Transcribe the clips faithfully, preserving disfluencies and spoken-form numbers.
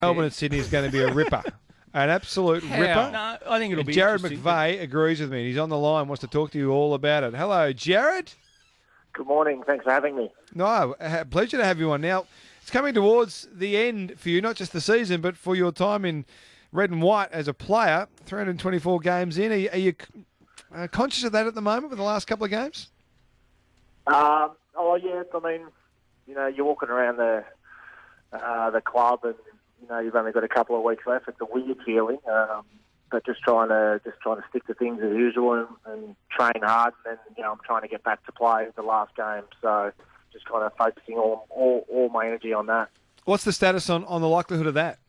Melbourne and Sydney is going to be a ripper. An absolute How? ripper. No, I think it'll And be Jared interesting. McVeigh agrees with me. He's on the line, wants to talk to you all about it. Hello, Jared. Good morning. Thanks for having me. No, a pleasure to have you on. Now, it's coming towards the end for you, not just the season, but for your time in red and white as a player. three hundred twenty-four games in. Are you, are you uh, conscious of that at the moment with the last couple of games? Um, oh, yes. I mean, you know, you're walking around the uh, the club and, you know, you've only got a couple of weeks left. It's a weird feeling. Um, but just trying to just trying to stick to things as usual and, and train hard. And then, you know, I'm trying to get back to play the last game. So just kind of focusing all, all, all my energy on that. What's the status on, on the likelihood of that?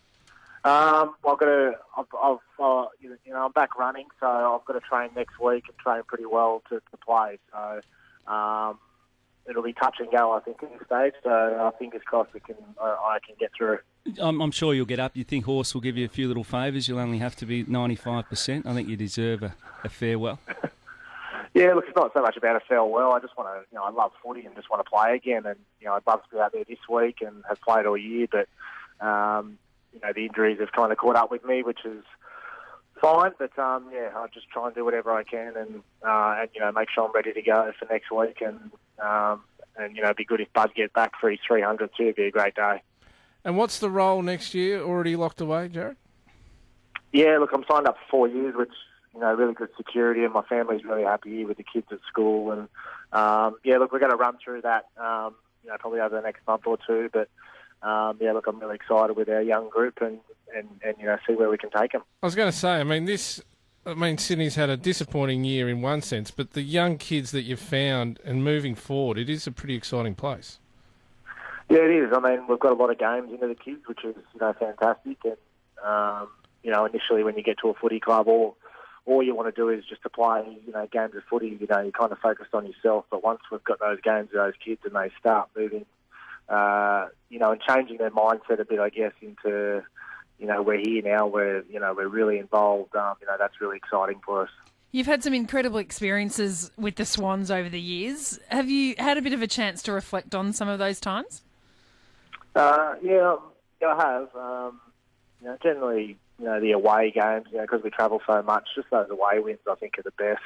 Um, I've got to, I've, I've uh, you know, I'm back running, so I've got to train next week and train pretty well to, to play. So um, it'll be touch and go, I think, at this stage. So uh, fingers crossed we can, uh, I can get through. I'm, I'm sure you'll get up. You think Horse will give you a few little favours. You'll only have to be ninety-five percent. I think you deserve a, a farewell. Yeah, look, it's not so much about a farewell. I just want to, you know, I love footy and just want to play again. And, you know, I'd love to be out there this week and have played all year. But, um, you know, the injuries have kind of caught up with me, which is fine. But, um, yeah, I'll just try and do whatever I can and, uh, and you know, make sure I'm ready to go for next week. And, um, and you know, it'd be good if Bud get back for his three hundred too. It'd be a great day. And what's the role next year? Already locked away, Jared? Yeah, look, I'm signed up for four years, which, you know, really good security, and my family's really happy here with the kids at school. And, um, yeah, look, we're going to run through that, um, you know, probably over the next month or two. But, um, yeah, look, I'm really excited with our young group and, and, and you know, see where we can take them. I was going to say, I mean, this... I mean, Sydney's had a disappointing year in one sense, but the young kids that you've found and moving forward, it is a pretty exciting place. Yeah, it is. I mean, we've got a lot of games into the kids, which is, you know, fantastic. And, um, you know, initially when you get to a footy club, all, all you want to do is just to play, you know, games of footy. You know, you're kind of focused on yourself. But once we've got those games with those kids and they start moving, uh, you know, and changing their mindset a bit, I guess, into, you know, we're here now, we're, you know, we're really involved. Um, you know, that's really exciting for us. You've had some incredible experiences with the Swans over the years. Have you had a bit of a chance to reflect on some of those times? Uh, yeah, yeah, I have. Um, you know, generally, you know, the away games, you know, because we travel so much, just those away wins, I think, are the best.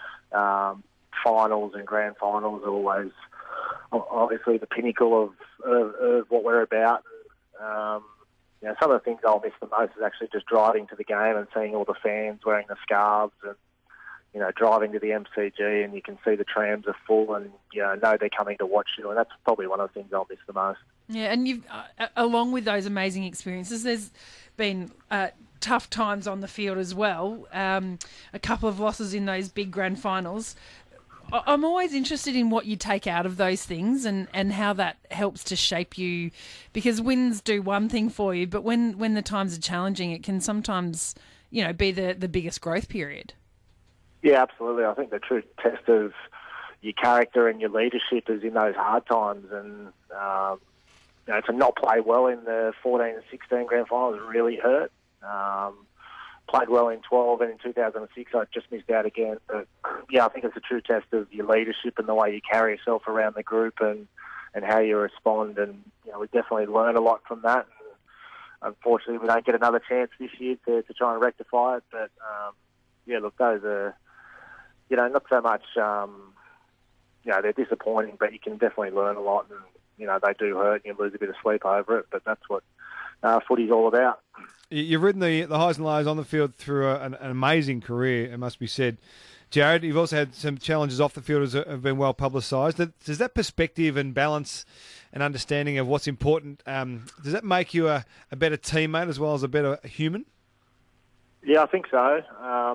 Um, finals and grand finals are always, obviously, the pinnacle of, of, of what we're about. Um, you know, some of the things I'll miss the most is actually just driving to the game and seeing all the fans wearing the scarves and, you know, driving to the M C G and you can see the trams are full and, you know, know they're coming to watch you. And that's probably one of the things I'll miss the most. Yeah, and you've uh, along with those amazing experiences, there's been uh, tough times on the field as well. Um, a couple of losses in those big grand finals. I- I'm always interested in what you take out of those things and, and how that helps to shape you, because wins do one thing for you, but when, when the times are challenging, it can sometimes, you know, be the, the biggest growth period. Yeah, absolutely. I think the true test of your character and your leadership is in those hard times. And, um, you know, to not play well in the fourteen and sixteen grand finals really hurt. Um, played well in twelve and in two thousand six I just missed out again. But, yeah, I think it's a true test of your leadership and the way you carry yourself around the group and, and how you respond. And, you know, we definitely learn a lot from that. And unfortunately, we don't get another chance this year to, to try and rectify it. But, um, yeah, look, those are... You know, not so much, um, you know, they're disappointing, but you can definitely learn a lot and, you know, they do hurt and you lose a bit of sleep over it, but that's what uh, footy's all about. You've ridden the, the highs and lows on the field through a, an, an amazing career, it must be said. Jared, you've also had some challenges off the field that have been well publicised. Does that perspective and balance and understanding of what's important, um, does that make you a, a better teammate as well as a better human? Yeah, I think so. Um,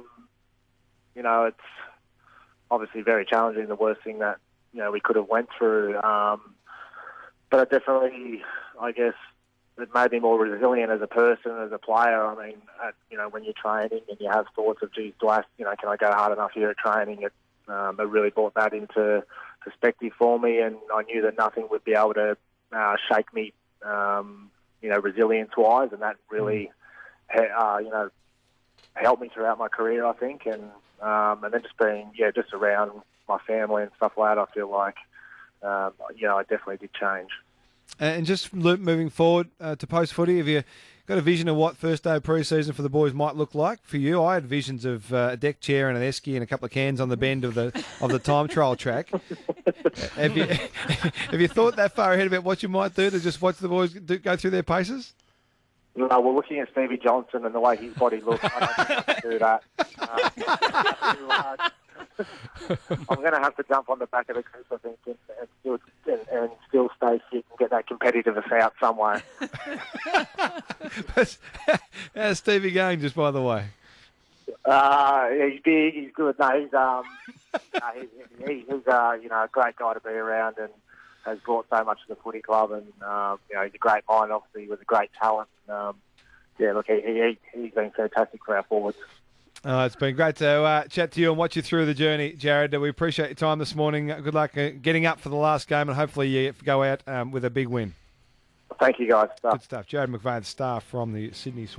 you know, it's obviously very challenging, the worst thing that, you know, we could have went through. Um, but it definitely, I guess, it made me more resilient as a person, as a player. I mean, at, you know, when you're training and you have thoughts of, geez, do I, you know, can I go hard enough here at training? It, um, it really brought that into perspective for me, and I knew that nothing would be able to uh, shake me, um, you know, resilience-wise, and that really, uh, you know, helped me throughout my career, I think, and um, and then just being, yeah, just around my family and stuff like that, I feel like, um, you know, I definitely did change. And just lo- moving forward uh, to post footy, have you got a vision of what first day of pre-season for the boys might look like? For you, I had visions of uh, a deck chair and an esky and a couple of cans on the bend of the of the time trial track. have you have you thought that far ahead about what you might do to just watch the boys do, go through their paces? No, we're looking at Stevie Johnson and the way his body looks. I don't think I can do that. Uh, I'm going to have to jump on the back of the coop, I think, and, and, still, and, and still stay fit and get that competitiveness out some way. How's Stevie going, just by the way? Uh, he's big, he's good. No, he's um, uh, he, he, he's uh, you know, a great guy to be around and has brought so much to the footy club. And um, you know, he's a great mind. Obviously, he was a great talent. Um, yeah, look, he, he he's been fantastic for our forwards. Oh, it's been great to uh, chat to you and watch you through the journey, Jared. We appreciate your time this morning. Good luck uh, getting up for the last game, and hopefully you go out um, with a big win. Thank you, guys. Good stuff. Jared McVeigh, the star from the Sydney Swans.